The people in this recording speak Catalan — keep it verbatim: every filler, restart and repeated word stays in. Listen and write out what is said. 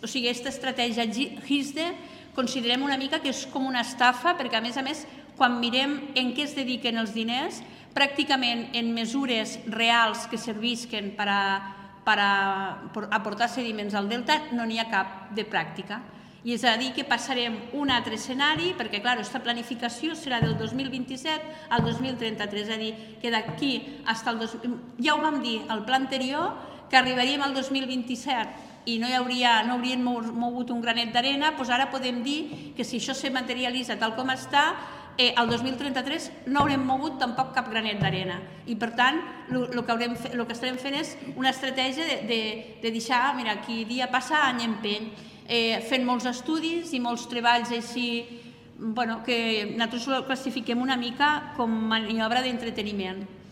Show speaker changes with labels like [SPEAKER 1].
[SPEAKER 1] o sigui, aquesta estratègia GISDE considerem una mica que és com una estafa, perquè a més a més, quan mirem en què es dediquen els diners, pràcticament en mesures reals que servisquen per a aportar sediments al delta no n'hi ha cap de pràctica. I és a dir que passarem un altre escenari, perquè, clar, aquesta planificació serà del dos mil vint-i-set al dos mil trenta-tres, és a dir, que d'aquí fins al... Ja ho vam dir al pla anterior, que arribaríem al dos mil vint-i-set i no hauríem mogut un granet d'arena, doncs ara podem dir que si això se materialitza tal com està, el dos mil trenta-tres no haurem mogut tampoc cap granet d'arena. I, per tant, el que estarem fent és una estratègia de deixar, mira, aquí dia passa, any empeny, fent molts estudis i molts treballs així, que nosaltres ho classifiquem una mica com maniobra d'entreteniment.